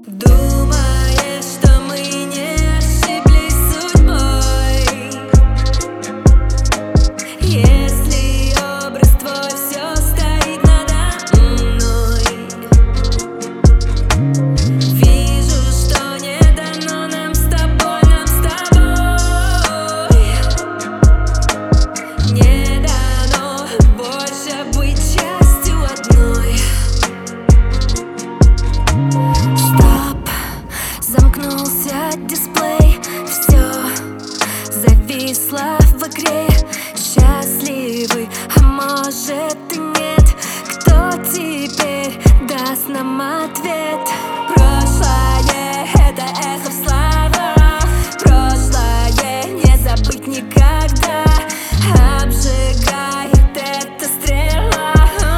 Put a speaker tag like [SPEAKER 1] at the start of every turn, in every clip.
[SPEAKER 1] Думаешь, что мы не ошиблись судьбой? Если образ твой все стоит надо мной, вижу, что не дано нам с тобой, не дано больше быть частью одной. Замкнулся дисплей, все зависло в игре. Счастливый, а может и нет. Кто теперь даст нам ответ? Прошлое — это эхо в словах. Прошлое не забыть никогда. Обжигает эта стрела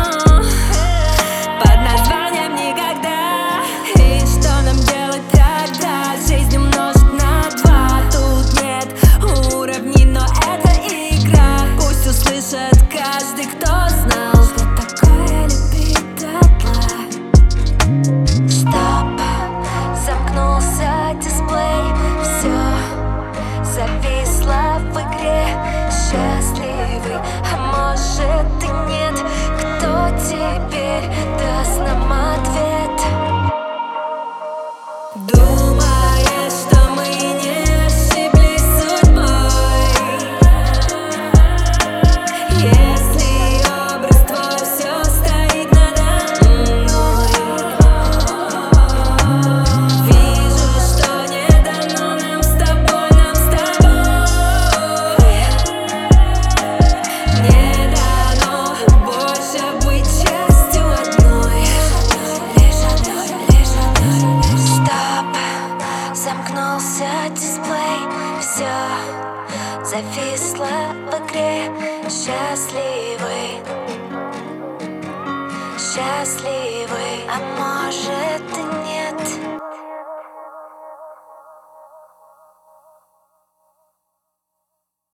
[SPEAKER 1] под названием «Никогда». И что нам делать тогда? Жизнь умножить на 2. Тут нет уровней, но это игра. Пусть услышит каждый, кто знал, что такое любить дотла. Стоп, замкнулся дисплей, все зависло в игре. Счастливый, а может и нет. Кто теперь даст нам ответ? Думаешь, что мы не ошиблись судьбой? Если образ твой все стоит надо мной, вижу, что не дано нам с тобой, не дано больше быть частью одной. Стоп, замкнулся дисплей, все зависло в игре. Счастливый, счастливый, а может и нет.